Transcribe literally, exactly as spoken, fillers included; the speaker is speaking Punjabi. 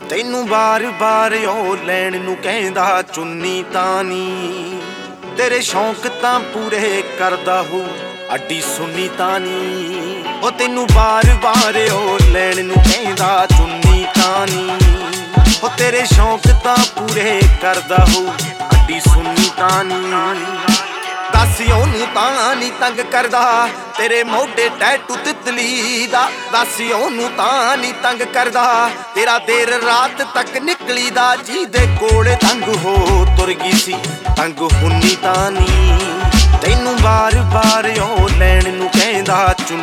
ਤੈਨੂੰ ਬਾਰ ਬਾਰ ਉਹ ਲੈਣ ਨੂੰ ਕਹਿੰਦਾ ਚੁੰਨੀ ਤਾਨੀ, ਤੇਰੇ ਸ਼ੌਂਕ ਤਾਂ ਪੂਰੇ ਕਰਦਾ ਹੋ ਅੱਡੀ ਸੁੰਨੀ ਤਾਨੀ। ਉਹ ਤੈਨੂੰ ਬਾਰ ਬਾਰ ਉਹ ਲੈਣ ਨੂੰ ਕਹਿੰਦਾ ਚੁੰਨੀ ਤਾਨੀ, ਉਹ ਤੇਰੇ ਸ਼ੌਂਕ ਤਾਂ ਪੂਰੇ ਕਰਦਾ ਹੋ ਅੱਡੀ ਸੁੰਨੀ ਤਾਨੀ। ਦੱਸ ਉਹਨੂੰ ਤਾਂ ਨੀ ਤੰਗ ਕਰਦਾ ਤੇਰੇ ਮੋਢੇ ਟੈਟੂ ਤਿਤਲੀ ਦਾ, ਦੱਸ ਉਹਨੂੰ ਤਾਂ ਨੀ ਤੰਗ ਕਰਦਾ ਤੇਰਾ ਦੇਰ ਰਾਤ ਤੱਕ ਨਿਕਲੀ ਦਾ। ਜਿਹਦੇ ਕੋਲ ਤੰਗ ਹੋ ਤੁਰ ਗਈ ਸੀ ਤੰਗ ਹੁੰਨੀ ਤਾਂ ਨੀ, ਤੈਨੂੰ ਬਾਰ ਬਾਰ ਉਹ ਲੈਣ ਨੂੰ ਕਹਿੰਦਾ ਚੁੰਨੀ